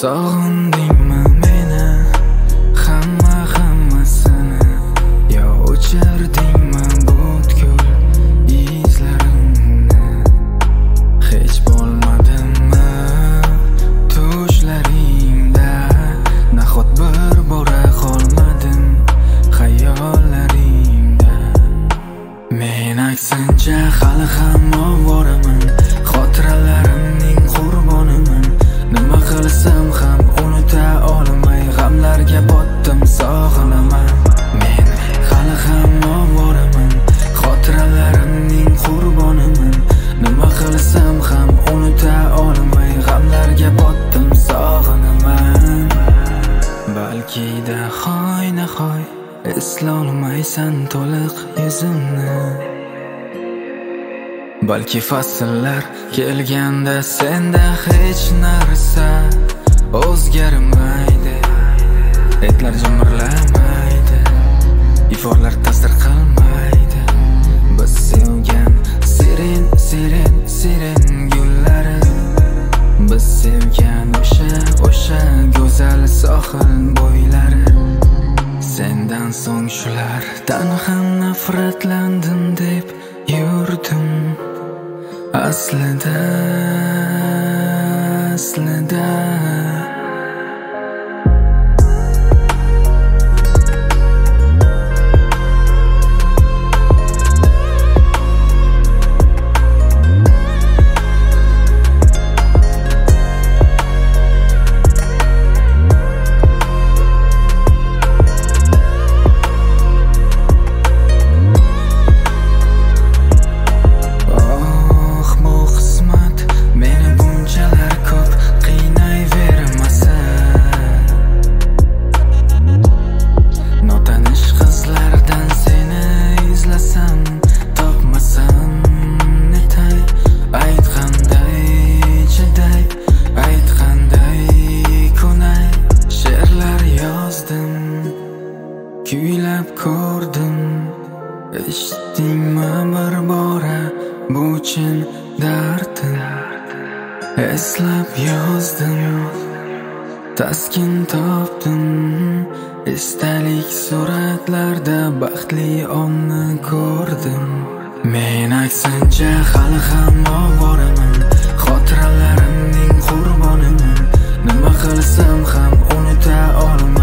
Sog'indingmi meni, hammasini, yo o'chirdingmi butkul izlarimni? Hech bo'lmadimmi tushlaringda, nahot bir bora qolmadim xayollaringda? Men aksincha hali ham ovoraman, xotiralarimning qurboniman. Nima qilsam ham unuta olmay g'amlarga botdim, sog'inaman. Men hali ham ovoraman, xotiralarimning qurboniman. Nima qilsam ham unuta olmay g'amlarga botdim, sog'inaman. Balki-da hoynahoy eslolmaysan to'liq yuzimni. Balki fasllar kelganda senda hech narsa o'zgarmaydi, etlar jimirlamaydi, iforlar ta'sir qilmaydi. Biz sevgan siren gullari, biz sevgan o'sha go'zal sohil bo'ylari. Sendan so'ng shulardan ham nafratlandim deb yurdim. Aslida kuylab ko'rdim. Eshitdingmi bir bora bu chin dardim? Eslab yozdim, taskin topdim. Esdalik suratlarda baxtli onni ko'rdim. Men aksincha hali ham ovoraman, xotiralarimning qurboniman. Nima qilsam ham unuta olmayman